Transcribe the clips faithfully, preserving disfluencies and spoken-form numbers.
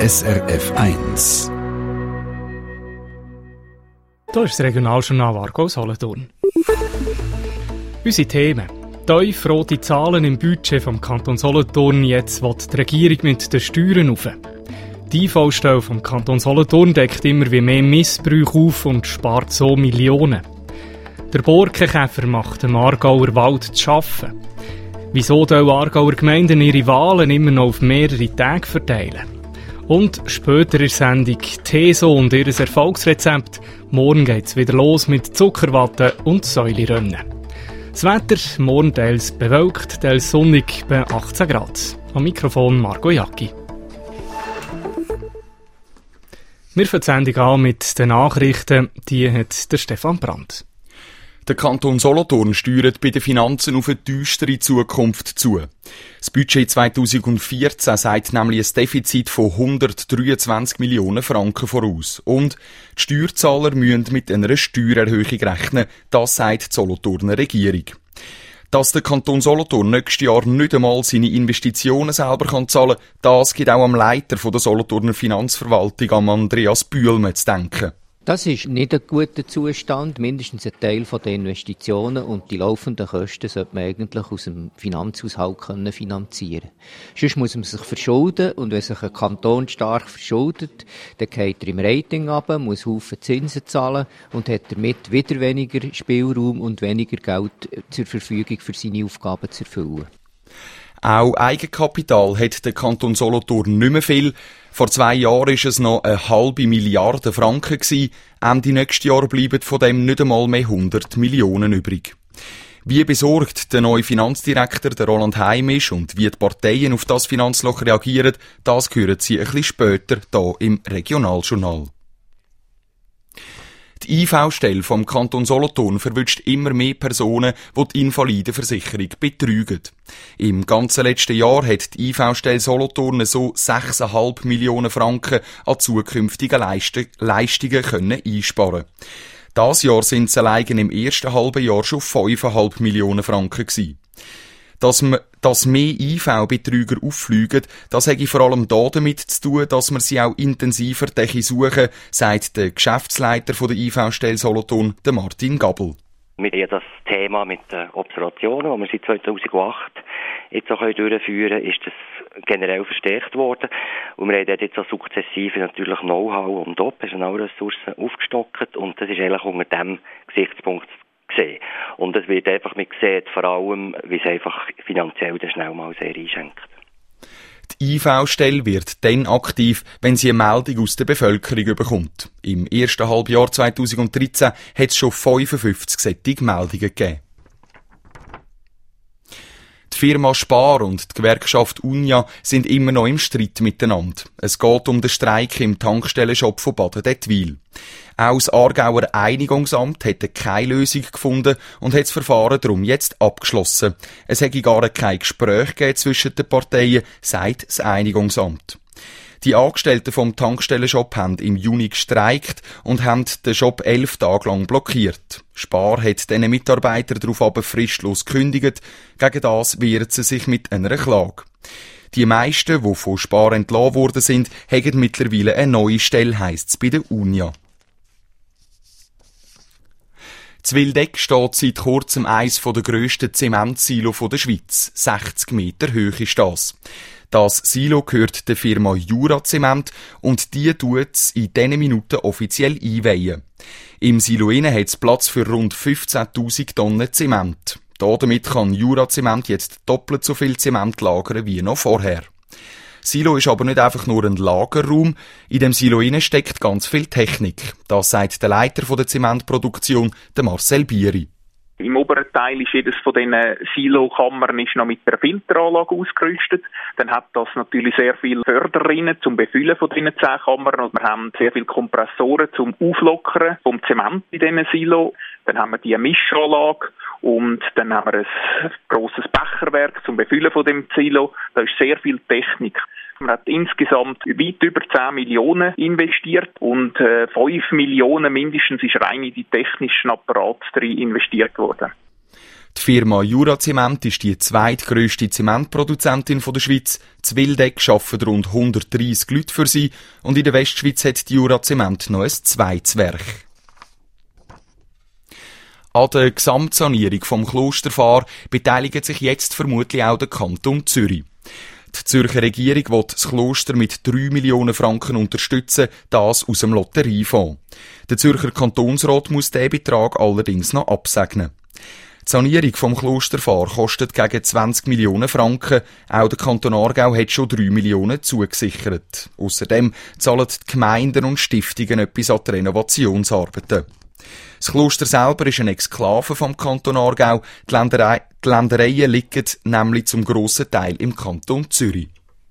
S R F eins. Hier ist das Regionaljournal Aargau Solothurn. Unsere Themen. Tiefrote Zahlen im Budget vom Kanton Solothurn. Jetzt will die Regierung mit den Steuern rauf. Die I V-Stelle vom Kanton Solothurn deckt immer wie mehr Missbrauch auf und spart so Millionen. Der Borkenkäfer macht dem Aargauer Wald zu schaffen. Wieso die Aargauer Gemeinden ihre Wahlen immer noch auf mehrere Tage verteilen? Und später in der Sendung Teso und ihr Erfolgsrezept. Morgen geht's wieder los mit Zuckerwatte und Säulerennen. Das Wetter, morgen teils bewölkt, teils sonnig bei achtzehn Grad. Am Mikrofon Marco Jacki. Wir fangen die Sendung an mit den Nachrichten, die hat der Stefan Brandt. Der Kanton Solothurn steuert bei den Finanzen auf eine düstere Zukunft zu. Das Budget zweitausendvierzehn sagt nämlich ein Defizit von hundertdreiundzwanzig Millionen Franken voraus. Und die Steuerzahler müssen mit einer Steuererhöhung rechnen, das sagt die Solothurner Regierung. Dass der Kanton Solothurn nächstes Jahr nicht einmal seine Investitionen selber kann zahlen kann, das gibt auch am Leiter der Solothurner Finanzverwaltung, am Andreas Bühlmann, zu denken. Das ist nicht ein guter Zustand. Mindestens ein Teil der Investitionen und die laufenden Kosten sollte man eigentlich aus dem Finanzhaushalt können finanzieren. Sonst muss man sich verschulden und wenn sich ein Kanton stark verschuldet, dann geht er im Rating runter, muss Haufen Zinsen zahlen und hat damit wieder weniger Spielraum und weniger Geld zur Verfügung für seine Aufgaben zu erfüllen. Auch Eigenkapital hat der Kanton Solothurn nicht mehr viel. Vor zwei Jahren war es noch eine halbe Milliarde Franken gewesen. Ende nächstes Jahr bleiben von dem nicht einmal mehr hundert Millionen übrig. Wie besorgt der neue Finanzdirektor, der Roland Heim, ist und wie die Parteien auf das Finanzloch reagieren, das hören Sie ein bisschen später hier im Regionaljournal. Die I V-Stelle vom Kanton Solothurn verwünscht immer mehr Personen, die die Invalidenversicherung betrügen. Im ganzen letzten Jahr hat die I V-Stelle Solothurn so sechs Komma fünf Millionen Franken an zukünftigen Leist- Leistungen können einsparen. Das Jahr sind es allein im ersten halben Jahr schon fünf Komma fünf Millionen Franken gewesen. Dass, man, dass mehr I V-Betrüger auffliegen, das hat vor allem damit zu tun, dass man sie auch intensiver suchen, sagt der Geschäftsleiter der I V-Stelle Solothurn, der Martin Gabel. Wir haben das Thema mit den Observationen, das wir seit zweitausendacht jetzt auch durchführen können, ist das generell verstärkt worden. Und wir haben dort jetzt auch sukzessive natürlich Know-how und Personalressourcen aufgestockt und das ist eigentlich unter diesem Gesichtspunkt gesehen. Und es wird einfach, man sieht vor allem, wie es einfach finanziell dann schnell mal sehr einschenkt. Die I V-Stelle wird dann aktiv, wenn sie eine Meldung aus der Bevölkerung bekommt. Im ersten Halbjahr zweitausenddreizehn hat es schon fünfundfünfzig solche Meldungen gegeben. Die Firma Spar und die Gewerkschaft Unia sind immer noch im Streit miteinander. Es geht um den Streik im Tankstellenshop von Baden-Dettwil. Auch das Aargauer Einigungsamt hätte keine Lösung gefunden und hat das Verfahren darum jetzt abgeschlossen. Es hätte gar kein Gespräch gegeben zwischen den Parteien, sagt das Einigungsamt. Die Angestellten vom Tankstellenshop haben im Juni gestreikt und haben den Shop elf Tage lang blockiert. Spar hat diesen Mitarbeitern darauf aber fristlos gekündigt. Gegen das wehren sie sich mit einer Klage. Die meisten, die von Spar entlassen worden sind, haben mittlerweile eine neue Stelle, heisst es bei der Unia. In Wildeck steht seit kurzem eines der grössten Zementsilos der Schweiz. sechzig Meter hoch ist das. Das Silo gehört der Firma Jura Zement und die tut es in diesen Minuten offiziell einweihen. Im Silo innen hat es Platz für rund fünfzehntausend Tonnen Zement. Damit kann Jura Zement jetzt doppelt so viel Zement lagern wie noch vorher. Silo ist aber nicht einfach nur ein Lagerraum. In dem Silo innen steckt ganz viel Technik. Das sagt der Leiter der Zementproduktion, der Marcel Bieri. Im oberen Teil ist jedes von diesen Silokammern ist noch mit einer Filteranlage ausgerüstet. Dann hat das natürlich sehr viele Förderrinnen zum Befüllen von diesen zehn Kammern. Und wir haben sehr viele Kompressoren zum Auflockern vom Zement in diesen Silo. Dann haben wir die Mischanlage und dann haben wir ein grosses Becherwerk zum Befüllen von dem Silo. Da ist sehr viel Technik. Man hat insgesamt weit über zehn Millionen investiert und äh, fünf Millionen mindestens ist rein in die technischen Apparate drin investiert worden. Die Firma Juracement ist die zweitgrösste Zementproduzentin der Schweiz. In Wildeck arbeiten rund hundertdreissig Leute für sie und in der Westschweiz hat die Juracement noch ein zweites Werk. An der Gesamtsanierung vom Klosterfahr beteiligt sich jetzt vermutlich auch der Kanton Zürich. Die Zürcher Regierung will das Kloster mit drei Millionen Franken unterstützen, das aus dem Lotteriefonds. Der Zürcher Kantonsrat muss diesen Betrag allerdings noch absegnen. Die Sanierung vom Klosterfahr kostet gegen zwanzig Millionen Franken. Auch der Kanton Aargau hat schon drei Millionen zugesichert. Außerdem zahlen die Gemeinden und Stiftungen etwas an die Renovationsarbeiten. Das Kloster selber ist eine Exklave vom Kanton Aargau. Die, Länderei, die Ländereien liegen nämlich zum grossen Teil im Kanton Zürich.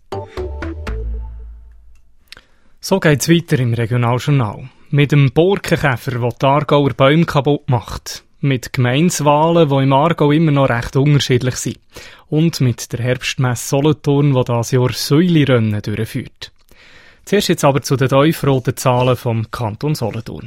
So geht's weiter im Regionaljournal. Mit dem Borkenkäfer, der die Aargauer Bäume kaputt macht. Mit Gemeinswahlen, die im Aargau immer noch recht unterschiedlich sind. Und mit der Herbstmesse Solothurn, die dieses Jahr Säulirennen durchführt. Zuerst jetzt aber zu den tiefroten Zahlen vom Kanton Solothurn.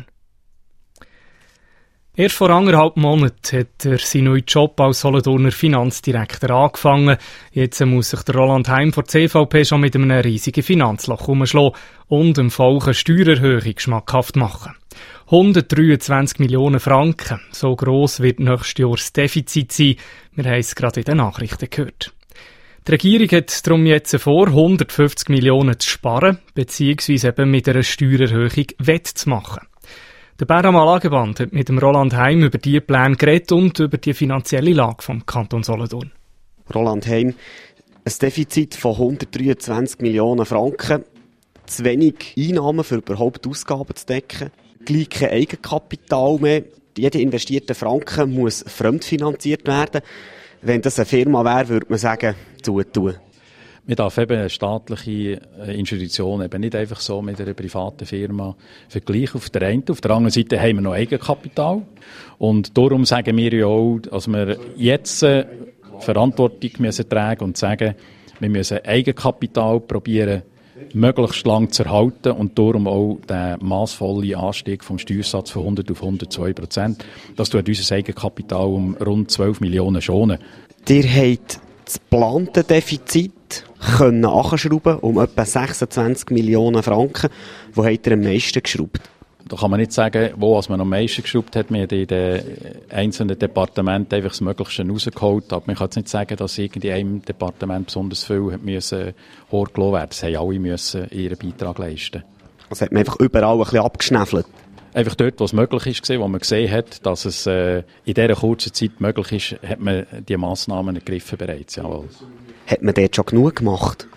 Erst vor anderthalb Monaten hat er seinen neuen Job als Solothurner Finanzdirektor angefangen. Jetzt muss sich der Roland Heim von der C V P schon mit einem riesigen Finanzloch umschlagen und dem Volk eine Steuererhöhung schmackhaft machen. hundertdreiundzwanzig Millionen Franken. So gross wird nächstes Jahr das Defizit sein. Wir haben es gerade in den Nachrichten gehört. Die Regierung hat darum jetzt vor, hundertfünfzig Millionen zu sparen, beziehungsweise eben mit einer Steuererhöhung wettzumachen. Der Bäramal Ageband hat mit dem Roland Heim über diese Pläne geredet und über die finanzielle Lage vom Kanton Solothurn. Roland Heim, ein Defizit von hundertdreiundzwanzig Millionen Franken, zu wenig Einnahmen für überhaupt Ausgaben zu decken, gleich kein Eigenkapital mehr. Jeder investierte Franken muss fremdfinanziert werden. Wenn das eine Firma wäre, würde man sagen, zutun. Man darf eben eine staatliche Institution eben nicht einfach so mit einer privaten Firma vergleichen. Auf der einen, auf der anderen Seite haben wir noch Eigenkapital. Und darum sagen wir ja auch, dass wir jetzt Verantwortung müssen tragen und sagen, wir müssen Eigenkapital probieren, möglichst lang zu erhalten und darum auch den massvollen Anstieg vom Steuersatz von hundert auf hundertzwei Prozent. Das tut unser Eigenkapital um rund zwölf Millionen schonen. Ihr habt das geplante Defizit können anschrauben um etwa sechsundzwanzig Millionen Franken. Wo habt ihr am meisten geschraubt? Da kann man nicht sagen, wo man am meisten geschraubt hat. Wir haben in den einzelnen Departementen einfach das Möglichste rausgeholt. Aber man kann jetzt nicht sagen, dass irgendwie einem Departement besonders viel hat müssen hochgelassen werden. Das haben alle müssen ihren Beitrag leisten. Also hat man einfach überall ein bisschen abgeschnäffelt? Einfach dort, wo es möglich ist, wo man gesehen hat, dass es äh, in dieser kurzen Zeit möglich ist, hat man die Massnahmen ergriffen bereits. Jawohl. Hat man dort schon genug gemacht?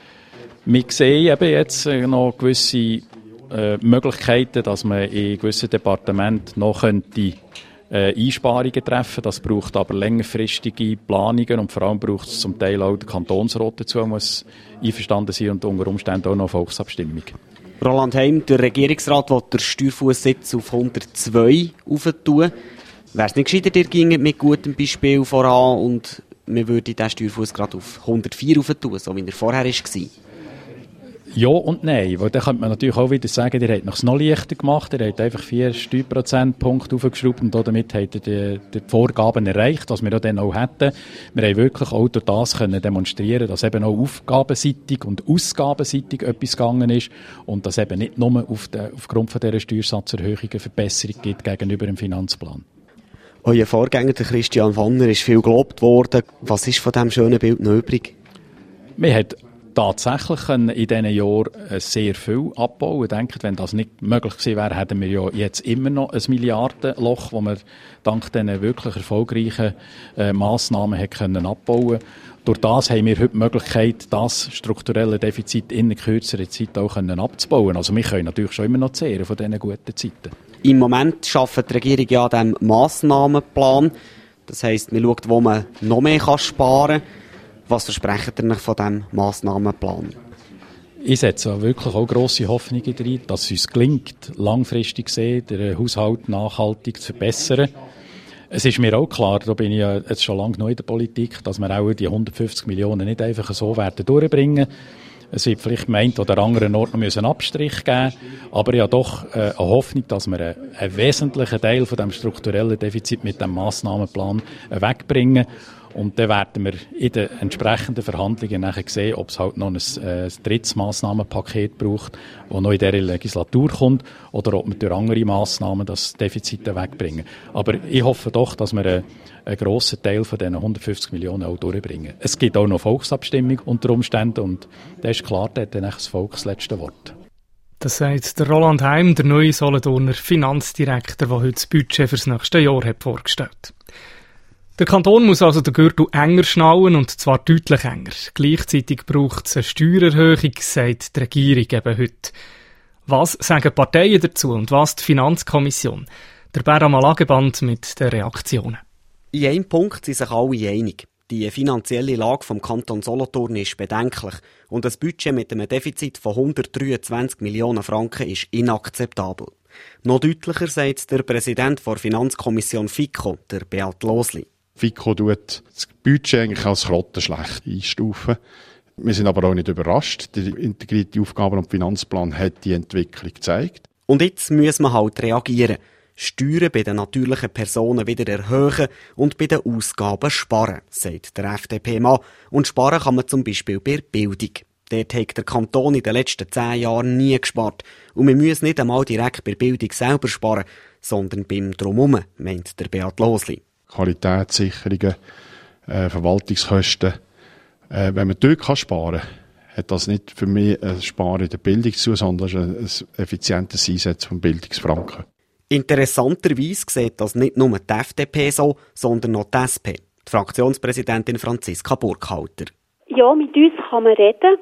Wir sehen eben jetzt noch gewisse äh, Möglichkeiten, dass man in gewissen Departementen noch könnte, äh, Einsparungen treffen. Das braucht aber längerfristige Planungen und vor allem braucht es zum Teil auch den Kantonsrat dazu, muss einverstanden sein und unter Umständen auch noch Volksabstimmung. Roland Heim, der Regierungsrat will den Steuerfußsitz auf hundertzwei aufentun. Wäre es nicht gescheiter, ihr ginge mit gutem Beispiel voran und man würde diesen Steuerfuss gerade auf hundertvier aufentun, so wie er vorher war? Ja und nein, weil dann könnte man natürlich auch wieder sagen, ihr habt es noch leichter gemacht, ihr habt einfach vier Steuerprozentpunkte aufgeschraubt und damit habt ihr die, die Vorgaben erreicht, was wir dann auch hätten. Wir haben wirklich auch durch das können demonstrieren, dass eben auch aufgabenseitig und ausgabenseitig etwas gegangen ist und dass eben nicht nur auf de, aufgrund von dieser Steuersatzerhöhung eine Verbesserung gibt gegenüber dem Finanzplan. Euer Vorgänger, der Christian Wanner, ist viel gelobt worden. Was ist von diesem schönen Bild noch übrig? Wir haben tatsächlich in diesen Jahren sehr viel abbauen. Denkt, wenn das nicht möglich gewesen wäre, hätten wir ja jetzt immer noch ein Milliardenloch, das wir dank diesen wirklich erfolgreichen äh, Massnahmen hat können abbauen. Durch das haben wir heute die Möglichkeit, das strukturelle Defizit in kürzerer Zeit auch können abzubauen. Also wir können natürlich schon immer noch zehren von diesen guten Zeiten. Im Moment arbeitet die Regierung ja an diesem Massnahmenplan. Das heisst, man schaut, wo man noch mehr sparen kann. Was versprecht ihr von diesem Massnahmenplan? Ich setze wirklich auch grosse Hoffnungen darin, dass es uns gelingt, langfristig gesehen, den Haushalt nachhaltig zu verbessern. Es ist mir auch klar, da bin ich ja jetzt schon lange neu in der Politik, dass wir auch die hundertfünfzig Millionen nicht einfach so werden durchbringen. Es wird vielleicht am einen oder anderen Ort noch einen Abstrich geben, aber ja doch äh, eine Hoffnung, dass wir einen, einen wesentlichen Teil von dem strukturellen Defizit mit dem Massnahmenplan äh, wegbringen. Und dann werden wir in den entsprechenden Verhandlungen nachher sehen, ob es halt noch ein, äh, ein drittes Massnahmenpaket braucht, das noch in dieser Legislatur kommt, oder ob wir durch andere Massnahmen das Defizit wegbringen. Aber ich hoffe doch, dass wir einen, einen grossen Teil von diesen hundertfünfzig Millionen auch durchbringen. Es gibt auch noch Volksabstimmung unter Umständen und da ist klar, da hat dann das Volk das letzte Wort. Das sagt der Roland Heim, der neue Solothurner Finanzdirektor, der heute das Budget für das nächste Jahr hat vorgestellt. Der Kanton muss also den Gürtel enger schnallen, und zwar deutlich enger. Gleichzeitig braucht es eine Steuererhöhung, sagt die Regierung eben heute. Was sagen die Parteien dazu und was die Finanzkommission? Der Beram Alageband mit den Reaktionen. In einem Punkt sind sich alle einig. Die finanzielle Lage vom Kanton Solothurn ist bedenklich und das Budget mit einem Defizit von hundertdreiundzwanzig Millionen Franken ist inakzeptabel. Noch deutlicher sagt der Präsident der Finanzkommission FiKo, der Beat Losli. FiKo tut das Budget eigentlich als grottenschlecht einstufen. Wir sind aber auch nicht überrascht. Der integrierte Aufgaben- und Finanzplan hat die Entwicklung gezeigt. Und jetzt muss man halt reagieren. Steuern bei den natürlichen Personen wieder erhöhen und bei den Ausgaben sparen, sagt der F D P-Mann. Und sparen kann man zum Beispiel bei der Bildung. Dort hat der Kanton in den letzten zehn Jahren nie gespart. Und wir müssen nicht einmal direkt bei der Bildung selber sparen, sondern beim Drumherum, meint der Beat Losli. Qualitätssicherungen, äh, Verwaltungskosten. Äh, wenn man dort kann sparen kann, hat das nicht für mich ein Sparen in der Bildung zu, sondern ein, ein effizientes Einsetzen von Bildungsfranken. Interessanterweise sieht das nicht nur die F D P so, sondern auch die S P. Die Fraktionspräsidentin Franziska Burkhalter. Ja, mit uns kann man reden,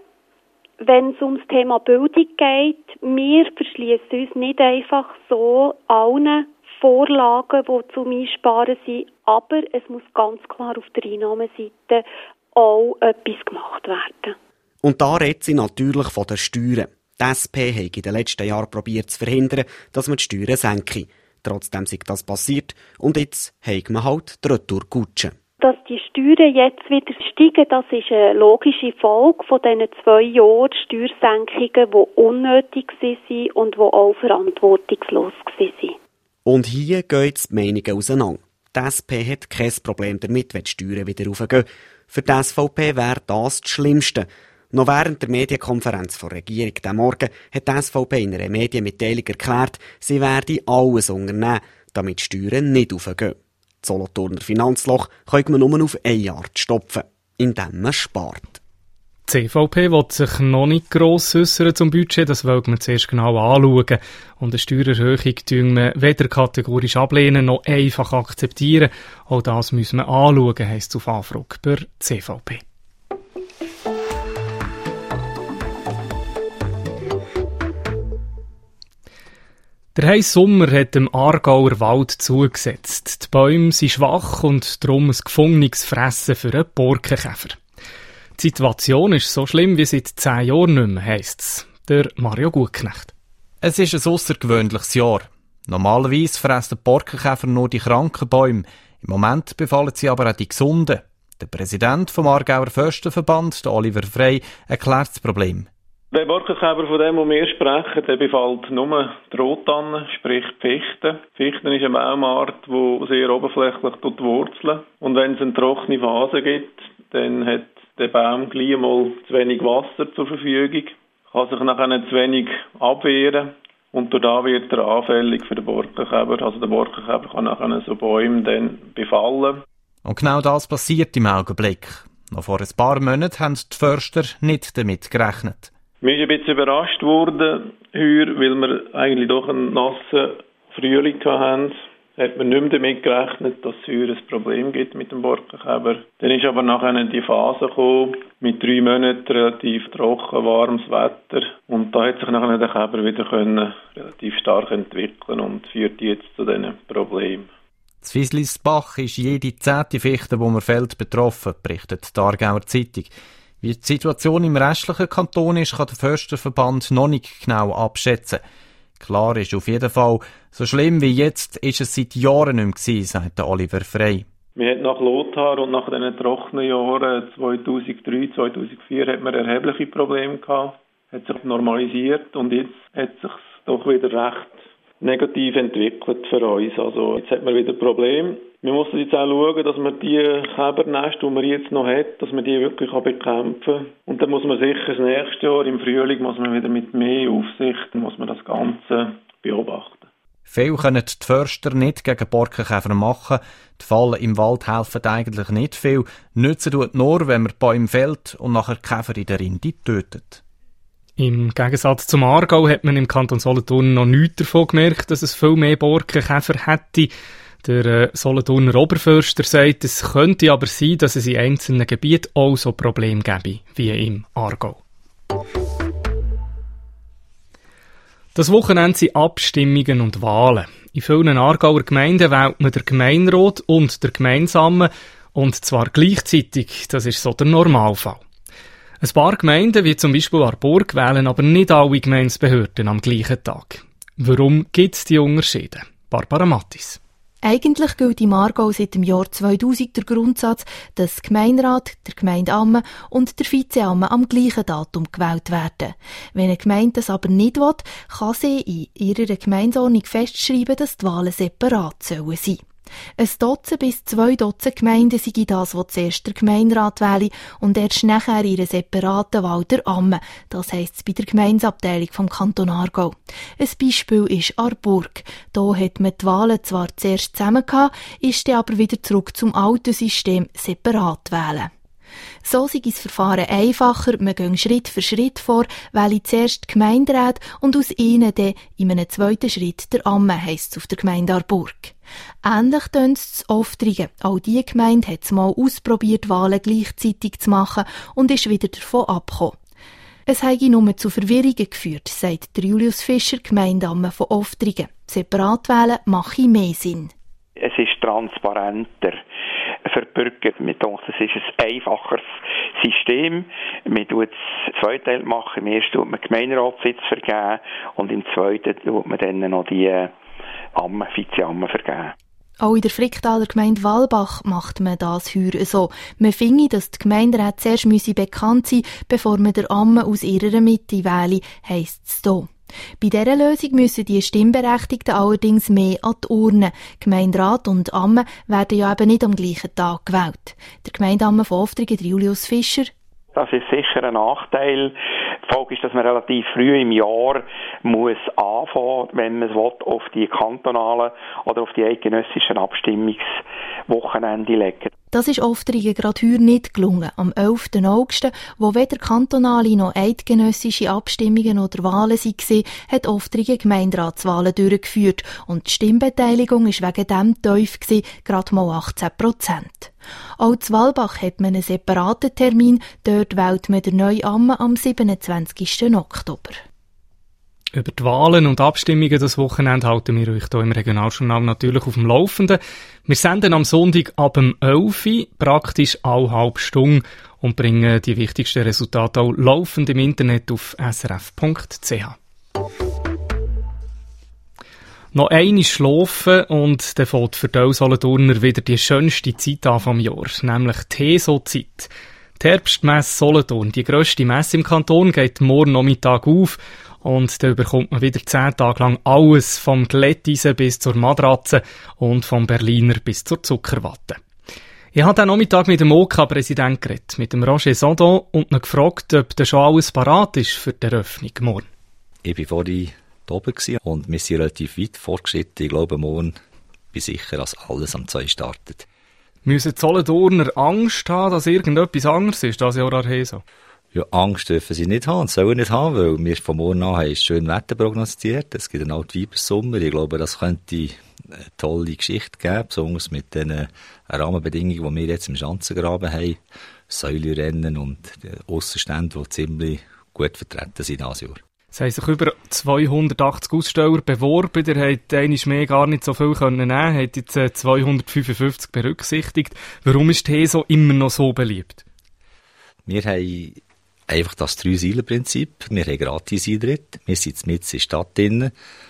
wenn es ums Thema Bildung geht. Wir verschließen uns nicht einfach so allen Vorlagen, die zum Einsparen sind, aber es muss ganz klar auf der Einnahmeseite auch etwas gemacht werden. Und da redet sie natürlich von den Steuern. Die S P hat in den letzten Jahren probiert zu verhindern, dass man die Steuern senke. Trotzdem ist das passiert und jetzt hat man halt die Retourkutsche. Dass die Steuern jetzt wieder steigen, das ist eine logische Folge von diesen zwei Jahren Steuersenkungen, die unnötig waren und die auch verantwortungslos waren. Und hier gehen die Meinungen auseinander. Die S P hat kein Problem damit, wenn die Steuern wieder raufgehen. Für die S V P wäre das das Schlimmste. Noch während der Medienkonferenz der Regierung diesen Morgen hat die S V P in einer Medienmitteilung erklärt, sie werde alles unternehmen, damit die Steuern nicht raufgehen. Das Solothurner Finanzloch kann man nur auf eine Art stopfen, indem man spart. Die C V P will sich noch nicht gross äußern zum Budget, das wollen wir zuerst genau anschauen. Und eine Steuererhöhung tun wir weder kategorisch ablehnen noch einfach akzeptieren. Auch das müssen wir anschauen, heisst es auf Anfrage bei C V P. Der heiße Sommer hat dem Aargauer Wald zugesetzt. Die Bäume sind schwach und darum ein gefundenes Fressen für einen Borkenkäfer. Die Situation ist so schlimm wie seit zehn Jahren nicht mehr, heisst es. Der Mario Gutknecht. Es ist ein aussergewöhnliches Jahr. Normalerweise fressen die Borkenkäfer nur die kranken Bäume. Im Moment befallen sie aber auch die gesunden. Der Präsident vom Aargauer Försterverband, Oliver Frey, erklärt das Problem. Der Borkenkäfer, von dem wir sprechen, der befällt nur die Rottannen, sprich die Fichten. Fichten ist eine Baumart, die sehr oberflächlich wurzeln. Und wenn es eine trockene Phase gibt, dann hat der Baum gleich mal zu wenig Wasser zur Verfügung, kann sich nachher zu wenig abwehren und dadurch wird er anfällig für den Borkenkäfer. Also der Borkenkäfer kann nachher so Bäume dann befallen. Und genau das passiert im Augenblick. Noch vor ein paar Monaten haben die Förster nicht damit gerechnet. Wir sind ein bisschen überrascht worden, heuer, weil wir eigentlich doch einen nassen Frühling hatten. Hat man nicht mehr damit gerechnet, dass es heuer ein Problem gibt mit dem Borkenkäfer. Dann ist aber nachher die Phase gekommen, mit drei Monaten relativ trocken, warmes Wetter. Und da hat sich nachher der Käfer wieder können relativ stark entwickeln und führt jetzt zu diesen Problemen. Das Wieslisbach ist jede zehnte Fichte, die man fällt, betroffen, berichtet die Aargauer Zeitung. Wie die Situation im restlichen Kanton ist, kann der Försterverband noch nicht genau abschätzen. Klar ist auf jeden Fall, so schlimm wie jetzt ist es seit Jahren nicht mehr gewesen, sagt Oliver Frey. Man hat nach Lothar und nach den trockenen Jahren zweitausenddrei, zweitausendvier hat man erhebliche Probleme gehabt, hat sich normalisiert und jetzt hat es sich doch wieder recht negativ entwickelt für uns. Also jetzt hat man wieder Probleme. Wir müssen jetzt auch schauen, dass man die Käbernester, die man jetzt noch hat, dass man die wirklich bekämpfen kann. Und dann muss man sicher das nächste Jahr, im Frühling, muss man wieder mit mehr Aufsicht, muss man das Ganze beobachten. Viel können die Förster nicht gegen Borkenkäfer machen. Die Fallen im Wald helfen eigentlich nicht viel. Nützen tut nur, wenn man Bäume fällt und nachher Käfer in der Rinde tötet. Im Gegensatz zum Aargau hat man im Kanton Solothurn noch nichts davon gemerkt, dass es viel mehr Borkenkäfer hätte. Der äh, Solothurner Oberförster sagt, es könnte aber sein, dass es in einzelnen Gebieten auch so Probleme gäbe, wie im Aargau. Das Wochenende sind Abstimmungen und Wahlen. In vielen Aargauer Gemeinden wählt man den Gemeinderat und den Gemeinsamen, und zwar gleichzeitig. Das ist so der Normalfall. Ein paar Gemeinden, wie zum Beispiel Aarburg, wählen aber nicht alle Gemeindebehörden am gleichen Tag. Warum gibt es diese Unterschiede? Barbara Mattis. Eigentlich gilt im Aargau seit dem Jahr zweitausend der Grundsatz, dass der Gemeinderat, der Gemeindeamme und der Vizeamme am gleichen Datum gewählt werden. Wenn eine Gemeinde das aber nicht will, kann sie in ihrer Gemeindeordnung festschreiben, dass die Wahlen separat sollen sein. Ein Dutzend bis zwei Dutzend Gemeinden sei das, was zuerst der Gemeinderat wähle und erst nachher ihre separaten Wahl der Amme. Das heisst es bei der Gemeindeabteilung vom Kanton Aargau. Ein Beispiel ist Aarburg. Da hat man die Wahlen zwar zuerst zusammen gehabt, ist dann aber wieder zurück zum alten System separat wählen. So sei das Verfahren einfacher, man geht Schritt für Schritt vor, wähle zuerst die Gemeinderäte und aus ihnen dann in einem zweiten Schritt der Amme, heisst es auf der Gemeinde Aarburg. Ähnlich tönt es in Oftrigen. Auch diese Gemeinde hat es mal ausprobiert, Wahlen gleichzeitig zu machen und ist wieder davon abgekommen. Es habe nur zu Verwirrungen geführt, sagt Julius Fischer, Gemeindeamme von Oftrigen. Separat wählen mache mehr Sinn. Es ist transparenter für die Bürger. Wir denken, es ist ein einfacheres System. Man tut es zweiteilig machen. Im ersten tut man Gemeinderatssitz vergeben und im zweiten tut man dann noch die Amme, Vizeamme vergeben. Auch in der Fricktaler Gemeinde Walbach macht man das heuer so. Man finde, dass die Gemeinderäte zuerst müsse bekannt sein, bevor man der Amme aus ihrer Mitte wähle, heisst es hier. Bei dieser Lösung müssen die Stimmberechtigten allerdings mehr an die Urne. Gemeinderat und Amme werden ja eben nicht am gleichen Tag gewählt. Der Gemeindeamme von Oftrigen, Julius Fischer. Das ist sicher ein Nachteil. Die Folge ist, dass man relativ früh im Jahr muss anfangen, wenn man es will, auf die kantonalen oder auf die eidgenössischen Abstimmungswochenende legen. Das ist Oftrigen gerade heuer nicht gelungen. Am elften August, wo weder kantonale noch eidgenössische Abstimmungen oder Wahlen waren, hat Oftrigen Gemeinderatswahlen durchgeführt und die Stimmbeteiligung war wegen dem tief gewesen, gerade mal achtzehn Prozent. Auch in Walbach hat man einen separaten Termin, dort wählt man den neuen Amme am siebenundzwanzigsten Oktober. Über die Wahlen und Abstimmungen das Wochenende halten wir euch hier im Regionaljournal natürlich auf dem Laufenden. Wir senden am Sonntag ab dem elf Uhr, praktisch alle halbe Stunde, und bringen die wichtigsten Resultate auch laufend im Internet auf s r f punkt c h. Noch einmal schlafen und dann fängt für die Solothurner wieder die schönste Zeit an vom Jahr, nämlich die Heso-Zeit. Die Herbstmesse Solothurn, die grösste Messe im Kanton, geht morgen Nachmittag auf. Und dann bekommt man wieder zehn Tage lang alles, vom Glätteisen bis zur Matratze und vom Berliner bis zur Zuckerwatte. Ich habe am Nachmittag mit dem O K A-Präsident geredet, mit dem Roger Sandon, und ihn gefragt, ob da schon alles parat ist für die Eröffnung morgen. Ich war vorhin da oben und wir sind relativ weit fortgeschritten. Ich glaube, morgen bin sicher, dass alles am zwei startet. Müssen die Solothurner Angst haben, dass irgendetwas anderes ist, das Jahr Heso? Ja, Angst dürfen sie nicht haben und sollen nicht haben, weil wir von morgen an haben schönes Wetter prognostiziert. Es gibt einen Altweibersommer. Ich glaube, das könnte eine tolle Geschichte geben, besonders mit den Rahmenbedingungen, die wir jetzt im Schanzengraben haben. Säulenrennen und Aussenstände, die ziemlich gut vertreten sind dieses Jahr. Es haben sich über zweihundertachtzig Aussteller beworben. Ihr habt einmal mehr gar nicht so viel nehmen können. Habt jetzt zweihundertfünfundfünfzig berücksichtigt. Warum ist die Heso immer noch so beliebt? Wir haben einfach das Drei-Säulen-Prinzip. Wir haben Gratis-Eintritt. Wir sind mitten in der Stadt drin.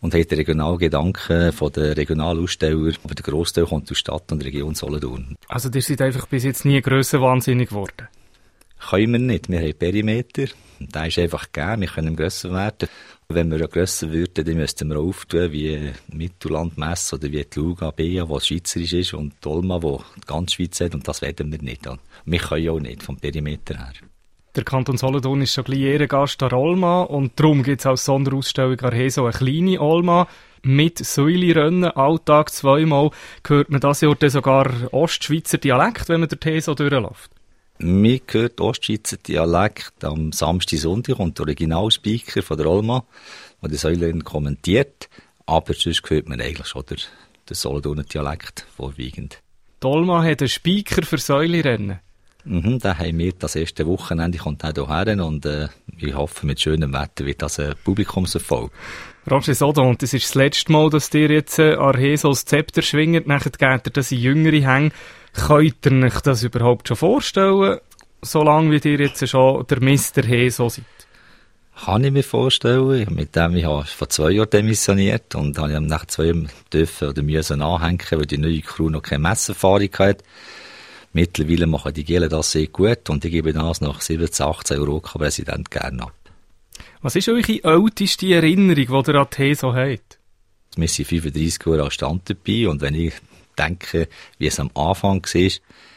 und haben den Regionalgedanken von den Regionalaussteller, aber der Grossteil kommt aus Stadt und Region Solothurn. Also ihr seid einfach bis jetzt nie grössenwahnsinnig geworden? Können wir nicht. Wir haben Perimeter, und der ist einfach gegeben, wir können grösser werden. Wenn wir ja grösser würden, dann müssten wir auftun wie Mittellandmess oder wie die Luga Bea, die schweizerisch ist, und die Olma, die die ganze Schweiz hat, und das werden wir nicht. Und wir können auch nicht, vom Perimeter her. Der Kanton Solothurn ist schon gleich Ehrengast an Olma, und darum gibt es als Sonderausstellung Arheso eine kleine Olma mit Säulerennen, Alltag zweimal. Hört man das Jahr dann sogar Ostschweizer Dialekt, wenn man durch die so durchläuft? Mir gehört Ostschweizer Dialekt am Samstag, Sonntag und der Originalspeaker von der Olma, der die Säulerin kommentiert. Aber sonst hört man eigentlich schon den, den Solothurner Dialekt vorwiegend. Die Olma hat einen Speaker für Säulerennen. Mhm, da haben wir das erste Wochenende, kommt auch hierher, und äh, ich hoffe, mit schönem Wetter wird das ein Publikumserfolg. Roger Sodon, und das ist das letzte Mal, dass ihr jetzt äh, Arheso das Zepter schwingt, nachher geht ihr das in jüngere Hänge. Könnt ihr euch das überhaupt schon vorstellen, solange wie ihr jetzt schon der Mister Heso seid? Kann ich mir vorstellen. Mit dem ich habe vor zwei Jahren demissioniert, und habe ich nach zwei Jahren dürfen oder müssen anhängen, weil die neue Crew noch keine Messerfahrung hat. Mittlerweile machen die Gelen das sehr gut, und ich gebe das nach siebzehn, achtzehn Europa-Präsident gerne ab. Was ist eure älteste Erinnerung, die ihr an die Heso habt? Wir sind fünfunddreissig Jahre als Stand dabei, und wenn ich denke, wie es am Anfang war,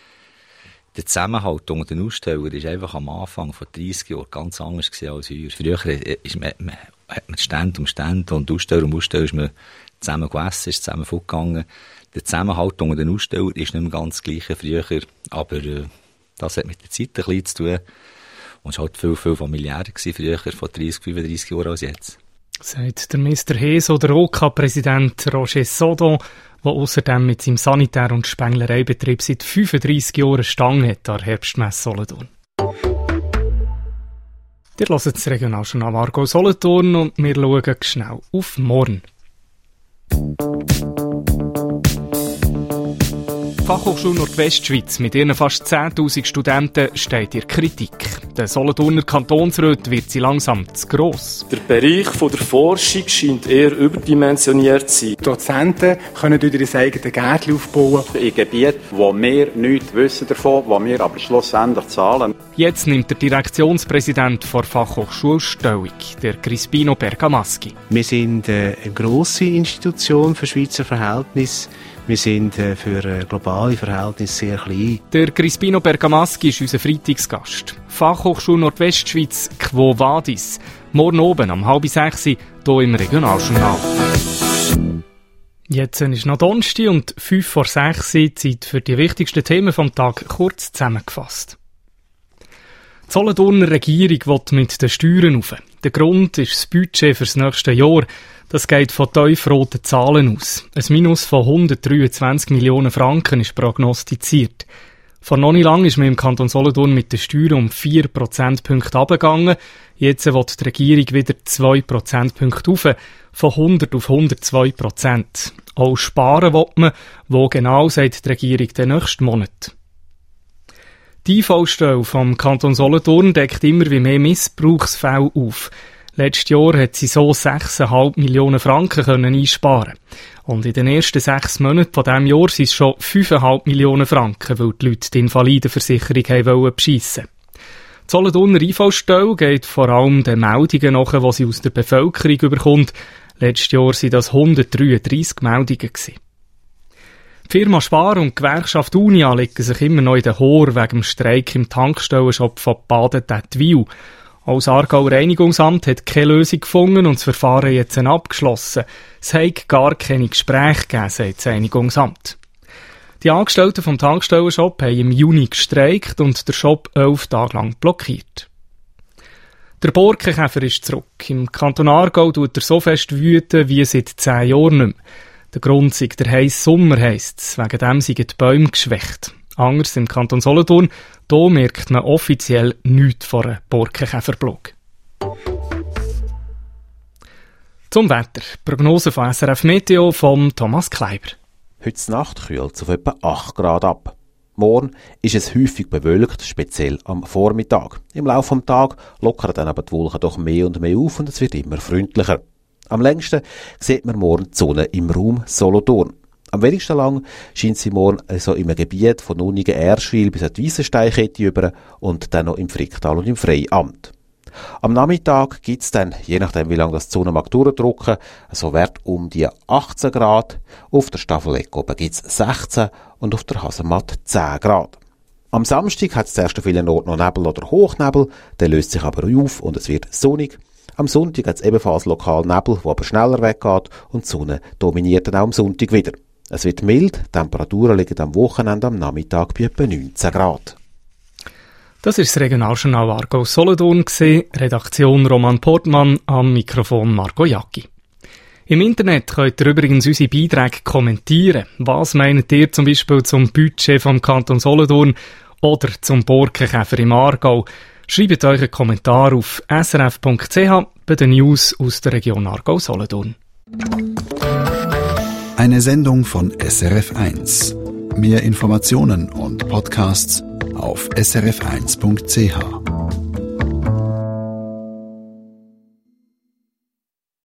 der Zusammenhalt unter den Ausstellern ist einfach am Anfang vor dreissig Jahren ganz anders als heute. Früher ist man, man, hat man Stand um Stand, und Aussteller um Aussteller ist man zusammen gegessen, ist zusammen fortgegangen. Der Zusammenhalt unter den Ausstellern ist nicht mehr ganz gleich wie früher, aber äh, das hat mit der Zeit ein bisschen zu tun. Und es war halt viel, viel familiärer früher, vor dreissig, fünfunddreissig Jahren als jetzt. Sagt der Mister Heso, der O K-Präsident Roger Sodon, der außerdem mit seinem Sanitär- und Spenglereibetrieb seit fünfunddreissig Jahren Stange hat an der Herbstmesse Solothurn. Ihr hört das Regionaljournal Aargau Solothurn, und wir schauen schnell auf morgen. Die Fachhochschule Nordwestschweiz mit ihren fast zehntausend Studenten steht in Kritik. Der Solothurner Kantonsrat wird sie langsam zu gross. Der Bereich von der Forschung scheint eher überdimensioniert zu sein. Die Dozenten können dort ihr eigenes Gärtchen aufbauen. In Gebieten, wo wir nichts wissen davon, wo wir aber schlussendlich zahlen. Jetzt nimmt der Direktionspräsident der Fachhochschule Stellung, der Crispino Bergamaschi. Wir sind äh, eine grosse Institution für Schweizer Verhältnisse. Wir sind äh, für äh, globale Verhältnisse sehr klein. Der Crispino Bergamaschi ist unser Freitagsgast. Fachhochschule Nordwestschweiz, Quo Vadis. Morgen oben um halb sechs hier im Regionaljournal. Jetzt ist noch Donnerstag und fünf vor sechs, Zeit für die wichtigsten Themen vom Tag kurz zusammengefasst. Die Solothurner Regierung will mit den Steuern rauf. Der Grund ist das Budget für das nächste Jahr. Das geht von tiefroten Zahlen aus. Ein Minus von hundertdreiundzwanzig Millionen Franken ist prognostiziert. Vor noch nicht lang ist man im Kanton Solothurn mit den Steuern um vier Prozentpunkte runtergegangen. Jetzt will die Regierung wieder zwei Prozentpunkte rauf, von hundert auf hundertzwei Prozent. Auch sparen will man, wo genau, sagt die Regierung den nächsten Monat. Die I V-Stelle vom Kanton Solothurn deckt immer wie mehr Missbrauchsfälle auf. Letztes Jahr hat sie so sechs Komma fünf Millionen Franken können einsparen. Und in den ersten sechs Monaten von diesem Jahr sind es schon fünf Komma fünf Millionen Franken, weil die Leute die Invalidenversicherung haben beschissen wollten. Die Solothurner I V-Stelle geht vor allem den Meldungen nach, die sie aus der Bevölkerung überkommt. Letztes Jahr waren das hundertdreiunddreissig Meldungen. Die Firma Spar und die Gewerkschaft Unia legen sich immer noch in den Hohr wegen dem Streik im Tankstellenshop von Baden-Tätwil. Auch das Aargauer Reinigungsamt hat keine Lösung gefunden und das Verfahren jetzt abgeschlossen. Es hat gar keine Gespräche gegeben, sagt das Reinigungsamt. Die Angestellten vom Tankstellenshop haben im Juni gestreikt und der Shop elf Tage lang blockiert. Der Borkenkäfer ist zurück. Im Kanton Aargau tut er so fest wüten wie seit zehn Jahren nicht mehr. Der Grund sei der heisse Sommer, heisst es. Wegen dem sind die Bäume geschwächt. Anders im Kanton Solothurn, da merkt man offiziell nichts von einer Borkenkäferplage. Zum Wetter. Prognose von S R F Meteo von Thomas Kleiber. Heute Nacht kühlt es auf etwa acht Grad ab. Morgen ist es häufig bewölkt, speziell am Vormittag. Im Laufe des Tages lockern dann aber die Wolken doch mehr und mehr auf und es wird immer freundlicher. Am längsten sieht man morgen die Sonne im Raum Solothurn. Am wenigsten lang scheint sie morgen also im Gebiet von Nunigen-Erschwil bis an die Weissensteinkette über und dann noch im Fricktal und im Freiamt. Am Nachmittag gibt es dann, je nachdem wie lange das die Sonne mag durchdrücken, so Wert um die achtzehn Grad. Auf der Staffeleck oben gibt es sechzehn und auf der Hasematt zehn Grad. Am Samstag hat es zuerst an vielen Orten noch Nebel oder Hochnebel, der löst sich aber auf und es wird sonnig. Am Sonntag hat es ebenfalls lokal Nebel, der aber schneller weggeht und die Sonne dominiert dann auch am Sonntag wieder. Es wird mild, die Temperaturen liegen am Wochenende am Nachmittag bei etwa neunzehn Grad. Das ist das Regionaljournal Aargau Solothurn gewesen. Redaktion Roman Portmann, am Mikrofon Marco Jacki. Im Internet könnt ihr übrigens unsere Beiträge kommentieren. Was meint ihr zum Beispiel zum Budget vom Kanton Solothurn oder zum Borkenkäfer im Aargau? Schreibt euch einen Kommentar auf s r f punkt c h bei den News aus der Region Aargau Solothurn. Eine Sendung von S R F eins. Mehr Informationen und Podcasts auf s r f eins punkt c h.